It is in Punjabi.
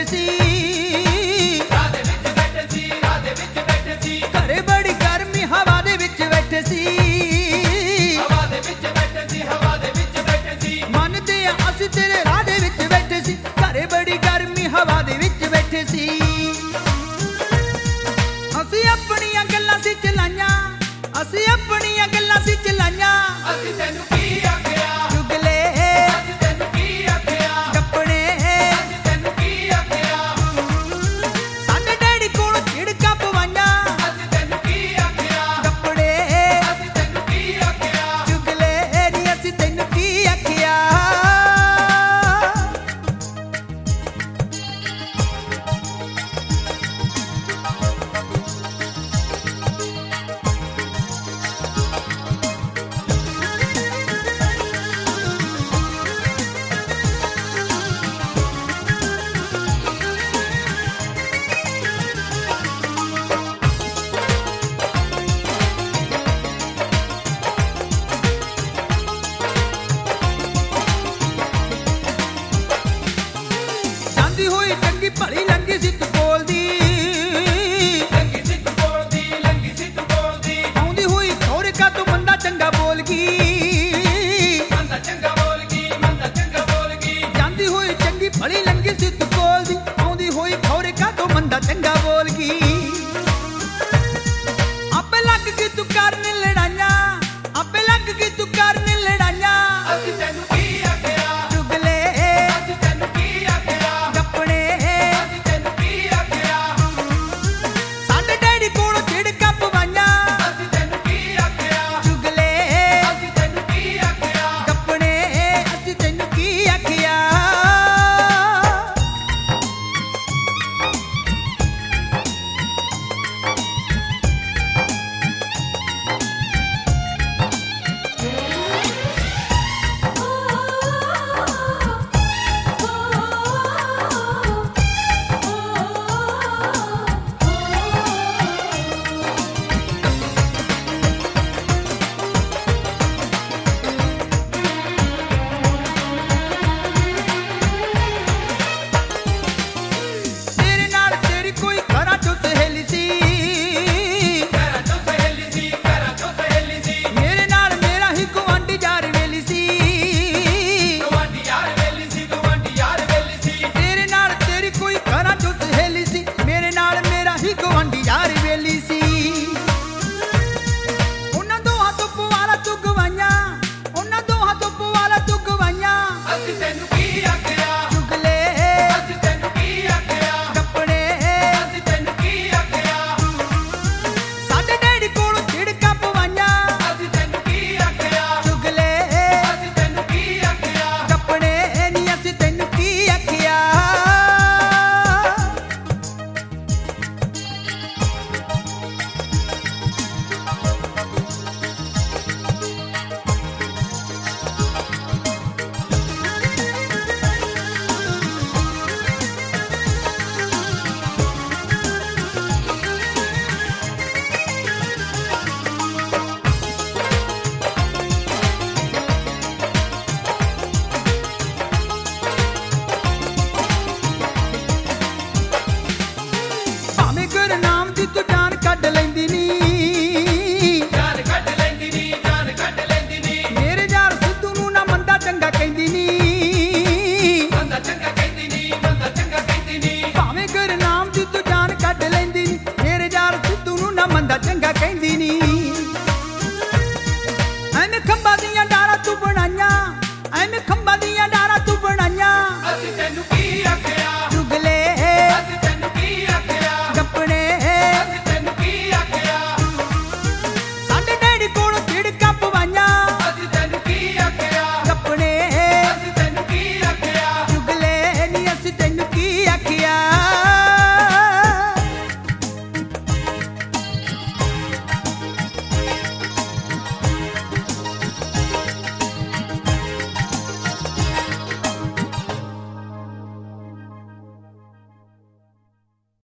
ਸੀ, ਘਰੇ ਬੜੀ ਗਰਮੀ ਹਵਾ ਦੇ ਵਿੱਚ ਬੈਠੇ ਸੀ, ਮੰਨਦੇ ਆ ਅਸੀਂ ਤੇਰੇ ਰਾਹ ਦੇ ਵਿੱਚ ਬੈਠੇ ਸੀ, ਘਰੇ ਬੜੀ ਗਰਮੀ ਹਵਾ ਦੇ ਵਿੱਚ ਬੈਠੇ ਸੀ। ਅਸੀਂ ਆਪਣੀਆਂ ਗੱਲਾਂ ਸੀ ਚਲਾਈਆਂ, ਅਸੀਂ ਆਪਣੀਆਂ ਗੱਲਾਂ ਸੀ ਚਲਾਈਆਂ, ਅਸੀਂ ਤੈਨੂੰ ਕੀ ਆਖਿਆ, ਚੁਗਲੇ ਅਸੀਂ ਤੈਨੂੰ ਕੀ ਆਖਿਆ, ਕੱਪੜੇ ਅਸੀਂ ਤੈਨੂੰ ਕੀ ਆਖਿਆ, ਸਾਡੇ ਡੈਡੀ ਕੋਲੋਂ ਝਿੜਕਾਂ ਪਵਾਈਆਂ, ਅਸੀਂ ਤੈਨੂੰ ਕੀ ਆਖਿਆ, ਕੱਪੜੇ ਅਸੀਂ ਤੈਨੂੰ ਕੀ ਆਖਿਆ, ਚੁਗਲੇ ਨੀ ਅਸੀਂ ਤੈਨੂੰ ਕੀ ਆਖਿਆ। ਜਾਂਦੀ ਹੋਈ ਚੰਗੀ ਭਲੀ ਲੰਗੀ ਸੀ ਤੂੰ ਬੋਲਦੀ, ਲੰਗੀ ਸੀ ਤੂੰ ਬੋਲਦੀ, ਲੰਗੀ ਸੀ ਤੂੰ ਬੋਲਦੀ, ਆਉਂਦੀ ਹੋਈ ਖੌਰੇ ਕਾ ਤੂੰ ਮੰਦਾ ਚੰਗਾ ਬੋਲ ਗਈ, ਮੰਦਾ ਚੰਗਾ ਬੋਲ ਗਈ, ਮੰਦਾ ਚੰਗਾ ਬੋਲ ਗਈ, ਜਾਂਦੀ ਹੋਈ ਚੰਗੀ ਭਲੀ ਲੰਗੀ ਸੀ ਤੂੰ ਬੋਲਦੀ, ਆਉਂਦੀ ਹੋਈ ਖੌਰੇ ਕਾ ਤੂੰ ਮੰਦਾ ਚੰਗਾ ਬੋਲ ਗਈ। ਆਪੇ ਲੱਗ ਗਈ ਤੂੰ ਕਰਨ ਲੜਾਈਆਂ, ਆਪੇ ਲੱਗ ਗਈ ਤੂੰ ਕਰਨ ਲੜਾਈਆਂ, ਅਸੀਂ ਤੈਨੂੰ ਕੀ ਆਖਿਆ, ਚੁਗਲੇ ਅਸੀਂ ਤੈਨੂੰ ਕੀ ਆਖਿਆ, ਕੱਪੜੇ ਅਸੀਂ ਤੈਨੂੰ ਕੀ ਆਖਿਆ, ਸਾਡੇ ਡੈਡੀ ਕੋਲੋਂ ਝਿੜਕਾਂ ਪਵਾਈਆਂ, ਅਸੀਂ ਤੈਨੂੰ ਕੀ ਆਖਿਆ, ਚੁਗਲੇ ਅਸੀਂ ਤੈਨੂੰ ਕੀ ਆਖਿਆ, ਕੱਪੜੇ ਅਸੀਂ ਤੈਨੂੰ ਕੀ ਆਖਿਆ। ਤੇਰੇ ਨਾਲ ਤੇਰੀ ਕੋਈ ਘਰਾਂ ਚੋਂ ਸਹੇਲੀ ਸੀ, ਘਰਾਂ ਚੋਂ ਸਹੇਲੀ ਸੀ, ਘਰਾਂ ਚੋਂ ਸਹੇਲੀ ਸੀ, ਮੇਰੇ ਨਾਲ ਮੇਰਾ ਹੀ ਗੁਆਂਢੀ ਯਾਰ ਵੇਲੀ ਸੀ, ਗਵਾਂਢੀ ਯਾਰ ਵੇਲੀ ਸੀ, ਗਵਾਂਢੀ ਯਾਰ ਵੇਲੀ ਸੀ, ਤੇਰੇ ਨਾਲ ਤੇਰੀ ਕੋਈ ਘਰਾਂ ਚੋਂ ਸਹੇਲੀ ਸੀ, ਮੇਰੇ ਨਾਲ ਮੇਰਾ ਹੀ ਗੁਆਂਢੀ ਯਾਰ ਵੇਲੀ ਸੀ। ਉਹਨਾਂ ਦੋਹਾਂ ਤੋਂ ਪਵਾਲਾ ਤੂੰ ਗਵਾਈਆਂ, ਉਹਨਾਂ ਦੋਹਾਂ ਤੋਂ ਪਵਾਲਾ ਤੂੰ ਗਵਾਈਆਂ, ਅਸੀਂ ਤੈਨੂੰ ਕੀ ਆਖਿਆ, ਚੁਗਲੇ ਅਸੀਂ ਤੈਨੂੰ ਕੀ ਆਖਿਆ, ਕੱਪੜੇ ਅਸੀਂ ਤੈਨੂੰ ਕੀ ਆਖਿਆ, ਸਾਡੇ ਡੈਡੀ ਕੋਲੋਂ ਝਿੜਕਾਂ ਪਵਾਈਆਂ, ਅਸੀਂ ਤੈਨੂੰ ਕੀ ਆਖਿਆ, ਚੁਗਲੇ ਅਸੀਂ ਤੈਨੂੰ ਕੀ ਆਖਿਆ, ਕੱਪੜੇ ਨੀ ਅਸੀਂ ਤੈਨੂੰ ਕੀ ਆਖਿਆ। ਭਾਵੇਂ ਗੁਰਨਾਮ ਦੀ ਤੂੰ ਜਾਨ ਕੱਢ ਲੈਂਦੀ ਨੀ, ਜਾਨ ਕੱਢ ਲੈਂਦੀ ਨੀ, ਜਾਨ ਕੱਢ ਲੈਂਦੀ ਨੀ, ਮੇਰੇ ਯਾਰ ਸਿੱਧੂ ਨੂੰ ਨਾ ਮੰਦਾ ਚੰਗਾ ਕਹਿੰਦੀ ਨੀ, ਬੰਦਾ ਚੰਗਾ ਕਹਿੰਦੀ ਨੀ, ਬੰਦਾ ਚੰਗਾ ਕਹਿੰਦੀ ਨੀ, ਭਾਵੇਂ ਗੁਰਨਾਮ ਦੀ ਤੂੰ ਜਾਨ ਕੱਢ ਲੈਂਦੀ ਨੀ, ਮੇਰੇ ਯਾਰ ਸਿੱਧੂ ਨੂੰ ਨਾ ਮੰਦਾ ਚੰਗਾ ਕਹਿੰਦੀ ਨੀ। ਐਵੇਂ ਖੰਭਾਂ ਦੀਆਂ ਡਾਰਾਂ ਤੂੰ ਬਣਾਈਆਂ, ਐਵੇਂ ਖੰਭਾਂ ਦੀਆਂ ਡਾਰਾਂ ਤੂੰ ਬਣਾਈਆਂ, ਅਸੀਂ ਤੈਨੂੰ